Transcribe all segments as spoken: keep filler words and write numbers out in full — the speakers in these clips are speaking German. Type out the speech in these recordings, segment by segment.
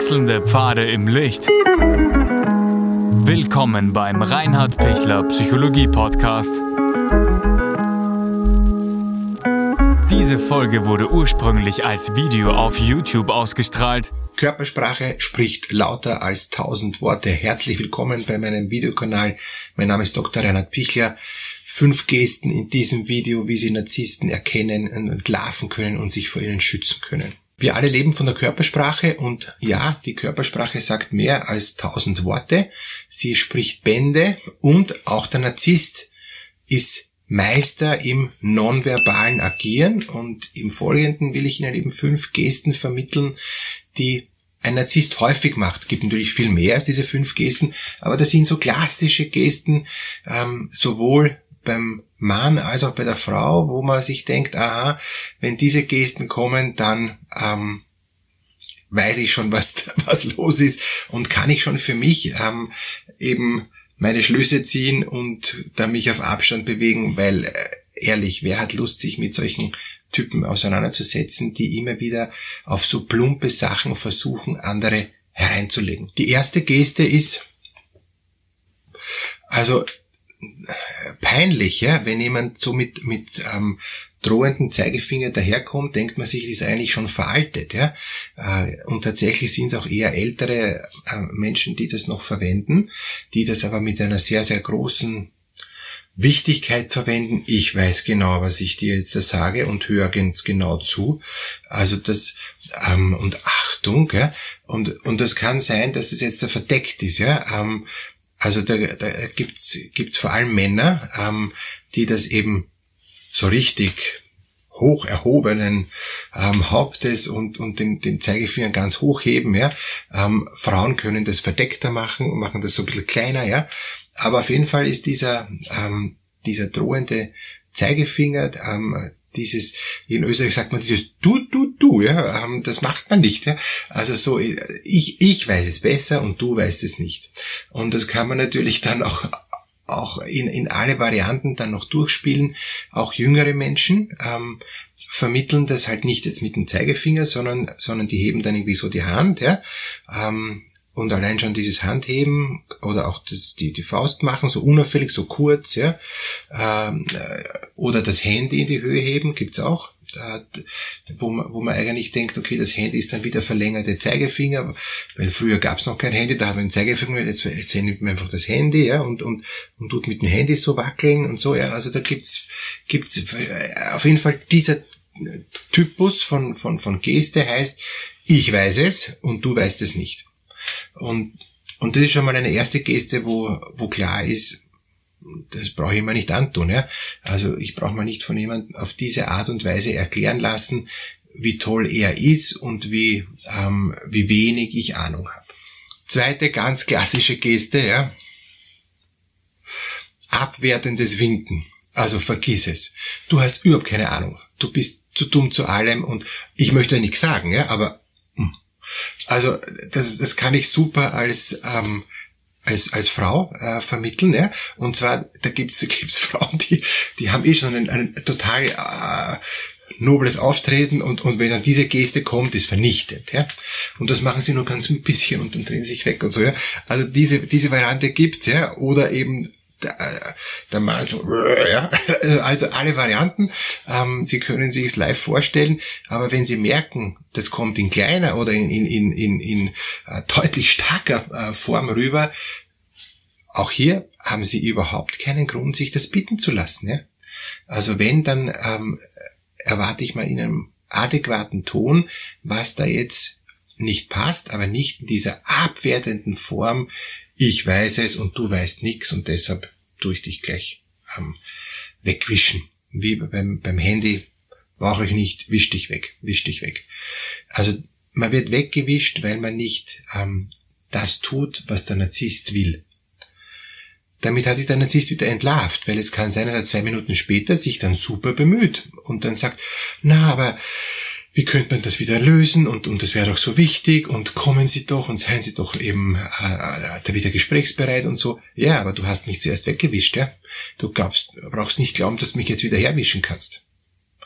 Wechselnde Pfade im Licht. Willkommen beim Reinhard Pichler Psychologie Podcast. Diese Folge wurde ursprünglich als Video auf YouTube ausgestrahlt. Körpersprache spricht lauter als tausend Worte. Herzlich willkommen bei meinem Videokanal. Mein Name ist Doktor Reinhard Pichler. Fünf Gesten in diesem Video, wie Sie Narzissten erkennen und entlarven können und sich vor ihnen schützen können. Wir alle leben von der Körpersprache und ja, die Körpersprache sagt mehr als tausend Worte. Sie spricht Bände und auch der Narzisst ist Meister im nonverbalen Agieren und im Folgenden will ich Ihnen eben fünf Gesten vermitteln, die ein Narzisst häufig macht. Es gibt natürlich viel mehr als diese fünf Gesten, aber das sind so klassische Gesten, ähm, sowohl beim Mann als auch bei der Frau, wo man sich denkt, aha, wenn diese Gesten kommen, dann ähm, weiß ich schon, was was los ist und kann ich schon für mich ähm, eben meine Schlüsse ziehen und dann mich auf Abstand bewegen, weil äh, ehrlich, wer hat Lust, sich mit solchen Typen auseinanderzusetzen, die immer wieder auf so plumpe Sachen versuchen, andere hereinzulegen. Die erste Geste ist also peinlich, ja, wenn jemand so mit mit ähm, drohenden Zeigefinger daherkommt, denkt man sich, das ist eigentlich schon veraltet, ja. Äh, und tatsächlich sind es auch eher ältere äh, Menschen, die das noch verwenden, die das aber mit einer sehr, sehr großen Wichtigkeit verwenden. Ich weiß genau, was ich dir jetzt sage und höre ganz genau zu. Also das ähm, und Achtung, ja. Und und das kann sein, dass es jetzt verdeckt ist, ja. Ähm, Also da, da gibt's gibt's vor allem Männer, ähm, die das eben so richtig hoch erhobenen ähm, Hauptes und und den, den Zeigefinger ganz hoch heben, ja. Ähm, Frauen können das verdeckter machen und machen das so ein bisschen kleiner, ja. Aber auf jeden Fall ist dieser ähm, dieser drohende Zeigefinger, ähm, dieses, in Österreich sagt man dieses du, du, du, ja, ähm, das macht man nicht, ja. Also so, ich, ich weiß es besser und du weißt es nicht. Und das kann man natürlich dann auch, auch in, in alle Varianten dann noch durchspielen. Auch jüngere Menschen, ähm, vermitteln das halt nicht jetzt mit dem Zeigefinger, sondern, sondern die heben dann irgendwie so die Hand, ja, ähm, und allein schon dieses Handheben oder auch das, die, die Faust machen, so unauffällig, so kurz, ja, ähm, oder das Handy in die Höhe heben, gibt's auch, äh, wo man, wo man eigentlich denkt, okay, das Handy ist dann wieder verlängerte Zeigefinger, weil früher gab's noch kein Handy, da hat man einen Zeigefinger, jetzt, jetzt nimmt man einfach das Handy, ja, und, und, und tut mit dem Handy so wackeln und so, ja, also da gibt's, gibt's auf jeden Fall dieser Typus von, von, von Geste heißt, ich weiß es und du weißt es nicht. Und, und das ist schon mal eine erste Geste, wo, wo klar ist, das brauche ich mir nicht antun, ja. Also ich brauche mir nicht von jemandem auf diese Art und Weise erklären lassen, wie toll er ist und wie, ähm, wie wenig ich Ahnung habe. Zweite ganz klassische Geste, ja. Abwertendes Winken. Also vergiss es. Du hast überhaupt keine Ahnung. Du bist zu dumm zu allem und ich möchte ja nichts sagen, ja, aber also das, das kann ich super als ähm, als als Frau äh, vermitteln, ja. Und zwar da gibt's gibt's Frauen, die die haben eh schon ein, ein total äh, nobles Auftreten und und wenn dann diese Geste kommt, ist vernichtet, ja. Und das machen sie nur ganz ein bisschen und dann drehen sie sich weg und so, ja. Also diese diese Variante gibt's, ja. Oder eben der, der Mann so, ja, also alle Varianten, ähm, Sie können sich es live vorstellen, aber wenn Sie merken, das kommt in kleiner oder in, in, in, in, in äh, deutlich starker äh, Form rüber, auch hier haben Sie überhaupt keinen Grund, sich das bitten zu lassen. Ja? Also wenn, dann ähm, erwarte ich mal in einem adäquaten Ton, was da jetzt nicht passt, aber nicht in dieser abwertenden Form, ich weiß es und du weißt nichts und deshalb tue ich dich gleich ähm, wegwischen. Wie beim, beim Handy, brauche ich nicht, wisch dich weg, wisch dich weg. Also man wird weggewischt, weil man nicht ähm, das tut, was der Narzisst will. Damit hat sich der Narzisst wieder entlarvt, weil es kann sein, dass er zwei Minuten später sich dann super bemüht und dann sagt, na, aber wie könnte man das wieder lösen und und das wäre doch so wichtig und kommen Sie doch und seien Sie doch eben äh, da wieder gesprächsbereit und so. Ja, aber du hast mich zuerst weggewischt, ja. Du glaubst, brauchst nicht glauben, dass du mich jetzt wieder herwischen kannst.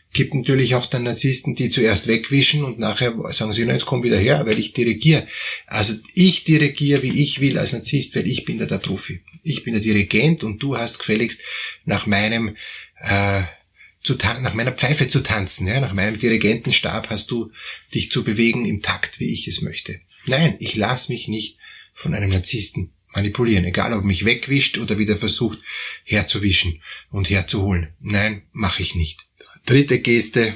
Gibt natürlich auch dann Narzissten, die zuerst wegwischen und nachher sagen sie, na, jetzt komm wieder her, weil ich dirigiere. Also ich dirigiere, wie ich will als Narzisst, weil ich bin da der Profi. Ich bin der Dirigent und du hast gefälligst nach meinem äh, zu tan- nach meiner Pfeife zu tanzen, ja, nach meinem Dirigentenstab hast du dich zu bewegen im Takt, wie ich es möchte. Nein, ich lasse mich nicht von einem Narzissten manipulieren, egal ob er mich wegwischt oder wieder versucht herzuwischen und herzuholen. Nein, mache ich nicht. Dritte Geste,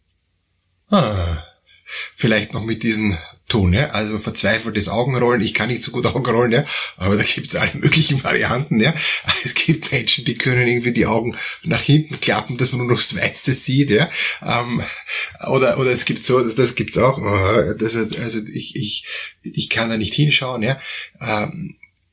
ah, vielleicht noch mit diesem Ton, ja, also verzweifeltes Augenrollen. Ich kann nicht so gut Augenrollen, ja, aber da gibt's alle möglichen Varianten, ja. Es gibt Menschen, die können irgendwie die Augen nach hinten klappen, dass man nur noch das Weiße sieht, ja. Ähm, oder oder es gibt so, das, das gibt's auch. Das, also ich ich ich kann da nicht hinschauen, ja. Ähm,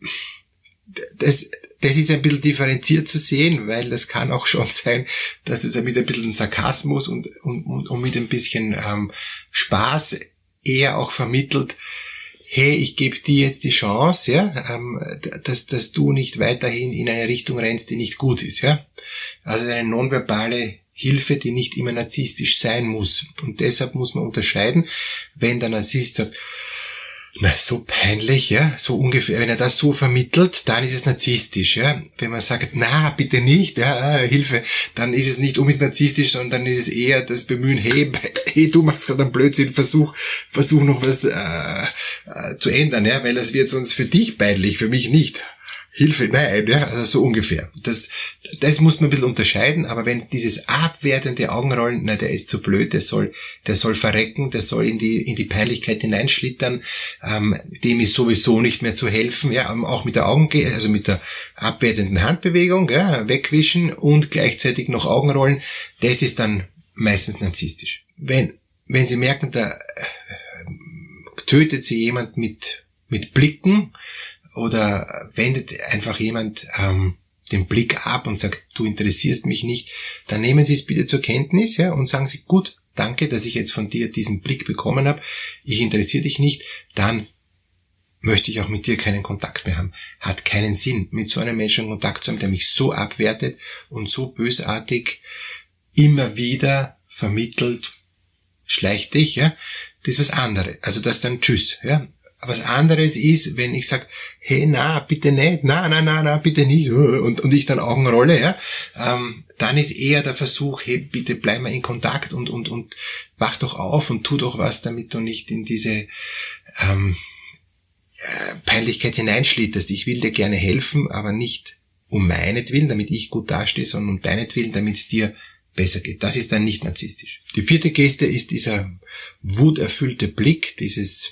das Das ist ein bisschen differenziert zu sehen, weil das kann auch schon sein, dass es mit ein bisschen Sarkasmus und, und, und mit ein bisschen ähm, Spaß eher auch vermittelt, hey, ich gebe dir jetzt die Chance, ja, ähm, dass, dass du nicht weiterhin in eine Richtung rennst, die nicht gut ist, ja. Also eine nonverbale Hilfe, die nicht immer narzisstisch sein muss. Und deshalb muss man unterscheiden, wenn der Narzisst sagt, na, so peinlich, ja, so ungefähr, wenn er das so vermittelt, dann ist es narzisstisch, ja. Wenn man sagt, na, bitte nicht, ja, Hilfe, dann ist es nicht unbedingt narzisstisch, sondern dann ist es eher das Bemühen, hey, hey, du machst gerade einen Blödsinn, versuch, versuch noch was äh, äh, zu ändern, ja, weil das wird sonst für dich peinlich, für mich nicht. Hilfe, nein, ja, also so ungefähr. Das, das muss man ein bisschen unterscheiden, aber wenn dieses abwertende Augenrollen, na, der ist zu blöd, der soll, der soll verrecken, der soll in die, in die Peinlichkeit hineinschlittern, ähm, dem ist sowieso nicht mehr zu helfen, ja, auch mit der Augen, also mit der abwertenden Handbewegung, ja, wegwischen und gleichzeitig noch Augenrollen, das ist dann meistens narzisstisch. Wenn, wenn Sie merken, da äh, tötet Sie jemand mit, mit Blicken, oder wendet einfach jemand ähm, den Blick ab und sagt, du interessierst mich nicht, dann nehmen Sie es bitte zur Kenntnis, ja, und sagen Sie, gut, danke, dass ich jetzt von dir diesen Blick bekommen habe, ich interessiere dich nicht, dann möchte ich auch mit dir keinen Kontakt mehr haben. Hat keinen Sinn, mit so einem Menschen Kontakt zu haben, der mich so abwertet und so bösartig immer wieder vermittelt, schleicht dich, ja, das ist was anderes. Also das dann Tschüss, ja. Was anderes ist, wenn ich sage, hey, na, bitte nicht, na, na, na, na, bitte nicht, und, und ich dann Augenrolle, ja, ähm, dann ist eher der Versuch, hey, bitte bleib mal in Kontakt und, und, und wach doch auf und tu doch was, damit du nicht in diese, ähm, äh, Peinlichkeit hineinschlitterst. Ich will dir gerne helfen, aber nicht um meinetwillen, damit ich gut dastehe, sondern um deinetwillen, damit es dir besser geht. Das ist dann nicht narzisstisch. Die vierte Geste ist dieser wuterfüllte Blick, dieses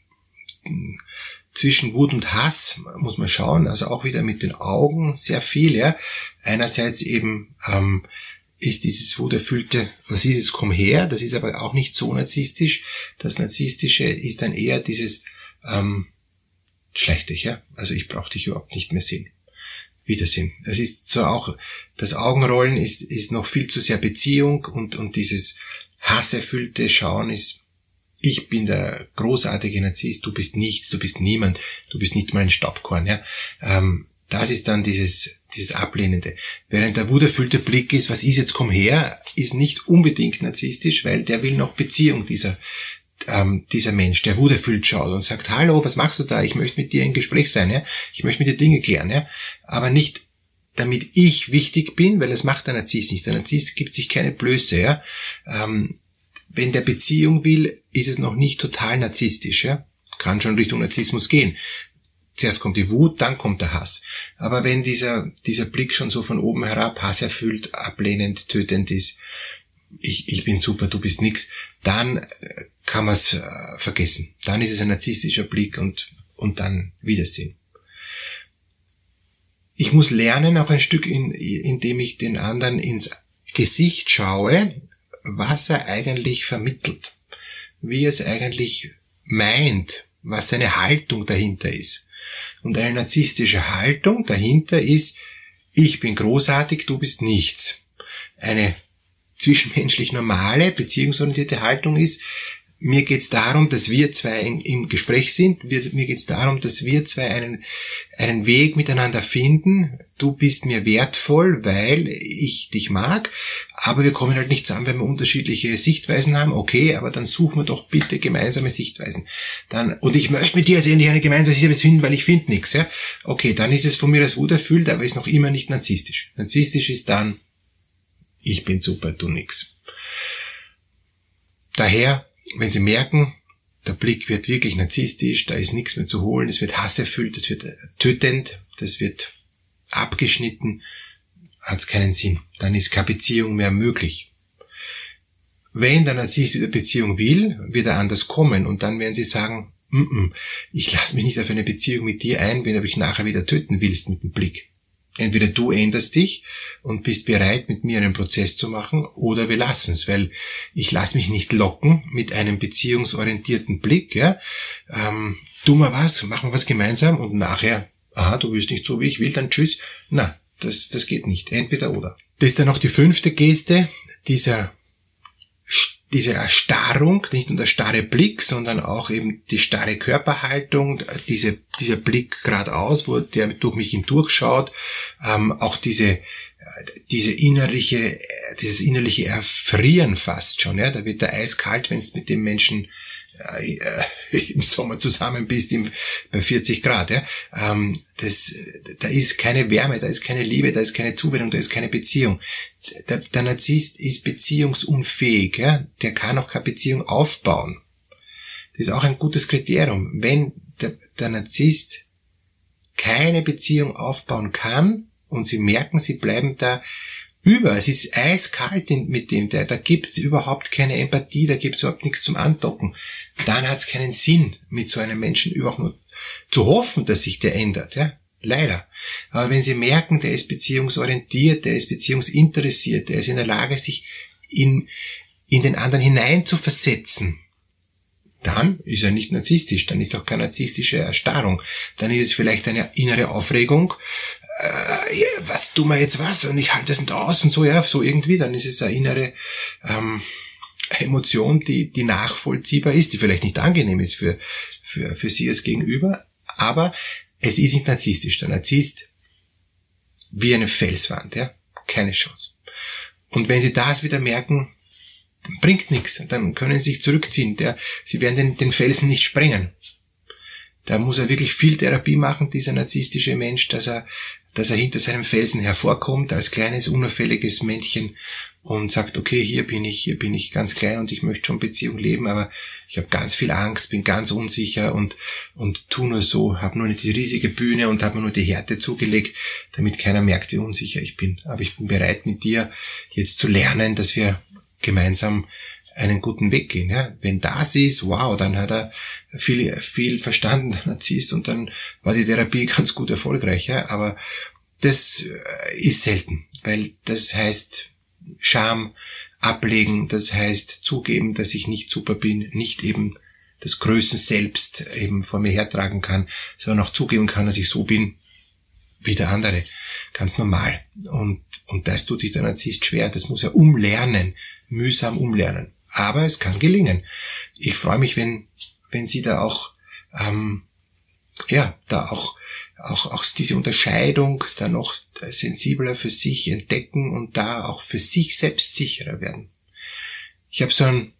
zwischen Wut und Hass muss man schauen, also auch wieder mit den Augen sehr viel, ja. Einerseits eben ähm, ist dieses wuterfüllte, was ist es, komm her, das ist aber auch nicht so narzisstisch. Das Narzisstische ist dann eher dieses ähm, schleich dich, ja, also ich brauche dich überhaupt nicht mehr sehen. Wiedersehen. Das ist zwar auch, das Augenrollen ist ist noch viel zu sehr Beziehung und und dieses hasserfüllte Schauen ist, ich bin der großartige Narzisst, du bist nichts, du bist niemand, du bist nicht mal ein Staubkorn, ja. Ähm, das ist dann dieses, dieses Ablehnende. Während der wuterfüllte Blick ist, was ist jetzt, komm her, ist nicht unbedingt narzisstisch, weil der will noch Beziehung, dieser, ähm, dieser Mensch, der wuterfüllt schaut und sagt, hallo, was machst du da? Ich möchte mit dir im Gespräch sein, ja. Ich möchte mit dir Dinge klären, ja. Aber nicht, damit ich wichtig bin, weil das macht der Narzisst nicht. Der Narzisst gibt sich keine Blöße, ja. Ähm, Wenn der Beziehung will, ist es noch nicht total narzisstisch, ja. Kann schon Richtung Narzissmus gehen. Zuerst kommt die Wut, dann kommt der Hass. Aber wenn dieser, dieser Blick schon so von oben herab hasserfüllt, ablehnend, tötend ist, ich, ich bin super, du bist nix, dann kann man es äh, vergessen. Dann ist es ein narzisstischer Blick und, und dann Wiedersehen. Ich muss lernen, auch ein Stück, in, indem ich den anderen ins Gesicht schaue, was er eigentlich vermittelt, wie er es eigentlich meint, was seine Haltung dahinter ist. Und eine narzisstische Haltung dahinter ist, ich bin großartig, du bist nichts. Eine zwischenmenschlich normale, beziehungsorientierte Haltung ist, mir geht's darum, dass wir zwei in, im Gespräch sind. Wir, mir geht's darum, dass wir zwei einen, einen Weg miteinander finden. Du bist mir wertvoll, weil ich dich mag. Aber wir kommen halt nicht zusammen, wenn wir unterschiedliche Sichtweisen haben. Okay, aber dann suchen wir doch bitte gemeinsame Sichtweisen. Dann, und ich möchte mit dir jetzt endlich eine gemeinsame Sichtweise finden, weil ich finde nichts. Ja? Okay, dann ist es von mir als Wut erfüllt, aber ist noch immer nicht narzisstisch. Narzisstisch ist dann, ich bin super, du nix. Daher, wenn Sie merken, der Blick wird wirklich narzisstisch, da ist nichts mehr zu holen, es wird hasserfüllt, es wird tötend, das wird abgeschnitten, hat es keinen Sinn. Dann ist keine Beziehung mehr möglich. Wenn der Narzisst wieder Beziehung will, wird er anders kommen und dann werden Sie sagen, mm-mm, ich lasse mich nicht auf eine Beziehung mit dir ein, wenn du mich nachher wieder töten willst mit dem Blick. Entweder du änderst dich und bist bereit, mit mir einen Prozess zu machen, oder wir lassen es, weil ich lasse mich nicht locken mit einem beziehungsorientierten Blick. Ja? Ähm, tu mal was, machen wir was gemeinsam und nachher, aha, du willst nicht so, wie ich will, dann tschüss. Na, das, das geht nicht. Entweder oder. Das ist dann noch die fünfte Geste, dieser diese Erstarrung, nicht nur der starre Blick, sondern auch eben die starre Körperhaltung, diese, dieser Blick geradeaus, wo der durch mich hindurchschaut, ähm, auch diese, diese innerliche, dieses innerliche Erfrieren fast schon, ja, da wird der eiskalt, wenn du mit dem Menschen äh, im Sommer zusammen bist, im, bei vierzig Grad, ja, ähm, das, da ist keine Wärme, da ist keine Liebe, da ist keine Zuwendung, da ist keine Beziehung. Der, der Narzisst ist beziehungsunfähig, ja, der kann auch keine Beziehung aufbauen. Das ist auch ein gutes Kriterium. Wenn der, der Narzisst keine Beziehung aufbauen kann und Sie merken, Sie bleiben da über, es ist eiskalt mit dem, da, da gibt es überhaupt keine Empathie, da gibt es überhaupt nichts zum Andocken, dann hat es keinen Sinn, mit so einem Menschen überhaupt nur zu hoffen, dass sich der ändert, ja, leider. Aber wenn Sie merken, der ist beziehungsorientiert, der ist beziehungsinteressiert, der ist in der Lage, sich in, in den anderen hinein zu versetzen, dann ist er nicht narzisstisch, dann ist auch keine narzisstische Erstarrung, dann ist es vielleicht eine innere Aufregung, äh, was tun wir jetzt was und ich halte das nicht aus und so, ja, so irgendwie, dann ist es eine innere ähm, Emotion, die, die nachvollziehbar ist, die vielleicht nicht angenehm ist für, für, für Sie als Gegenüber, aber es ist nicht narzisstisch. Der Narzisst wie eine Felswand, ja, keine Chance. Und wenn Sie das wieder merken, dann bringt nichts, dann können Sie sich zurückziehen. Der, Sie werden den, den Felsen nicht sprengen. Da muss er wirklich viel Therapie machen, dieser narzisstische Mensch, dass er, dass er hinter seinem Felsen hervorkommt als kleines, unauffälliges Männchen und sagt, okay, hier bin ich, hier bin ich ganz klein und ich möchte schon Beziehung leben, aber ich habe ganz viel Angst, bin ganz unsicher und und tu nur so, habe nur nicht die riesige Bühne und habe mir nur die Härte zugelegt, damit keiner merkt, wie unsicher ich bin. Aber ich bin bereit, mit dir jetzt zu lernen, dass wir gemeinsam einen guten Weg gehen. Ja? Wenn das ist, wow, dann hat er viel, viel verstanden, der Narzisst, und dann war die Therapie ganz gut erfolgreich. Ja? Aber das ist selten, weil das heißt Scham ablegen, das heißt zugeben, dass ich nicht super bin, nicht eben das Größen selbst eben vor mir hertragen kann, sondern auch zugeben kann, dass ich so bin wie der andere. Ganz normal. Und, und das tut sich der Narzisst schwer. Das muss er umlernen, mühsam umlernen. Aber es kann gelingen. Ich freue mich, wenn, wenn Sie da auch, ähm, ja, da auch, auch, auch diese Unterscheidung da noch sensibler für sich entdecken und da auch für sich selbst sicherer werden. Ich habe so einen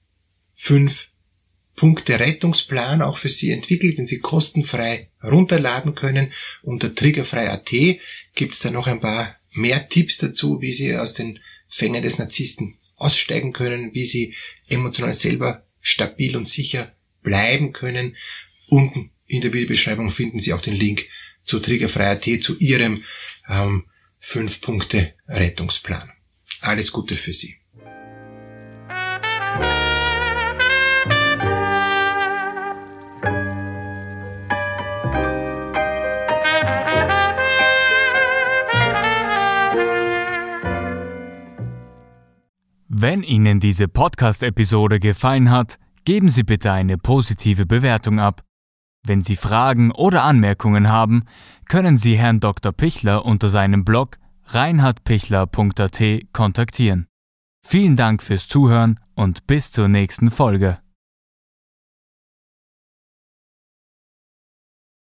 Fünf-Punkte-Rettungsplan auch für Sie entwickelt, den Sie kostenfrei runterladen können. Unter triggerfrei punkt at gibt es da noch ein paar mehr Tipps dazu, wie Sie aus den Fängen des Narzissten aussteigen können, wie Sie emotional selber stabil und sicher bleiben können. Unten in der Videobeschreibung finden Sie auch den Link zu triggerfrei punkt at, zu Ihrem ähm, Fünf-Punkte-Rettungsplan. Alles Gute für Sie. Wenn Ihnen diese Podcast-Episode gefallen hat, geben Sie bitte eine positive Bewertung ab. Wenn Sie Fragen oder Anmerkungen haben, können Sie Herrn Doktor Pichler unter seinem Blog reinhard pichler punkt at kontaktieren. Vielen Dank fürs Zuhören und bis zur nächsten Folge.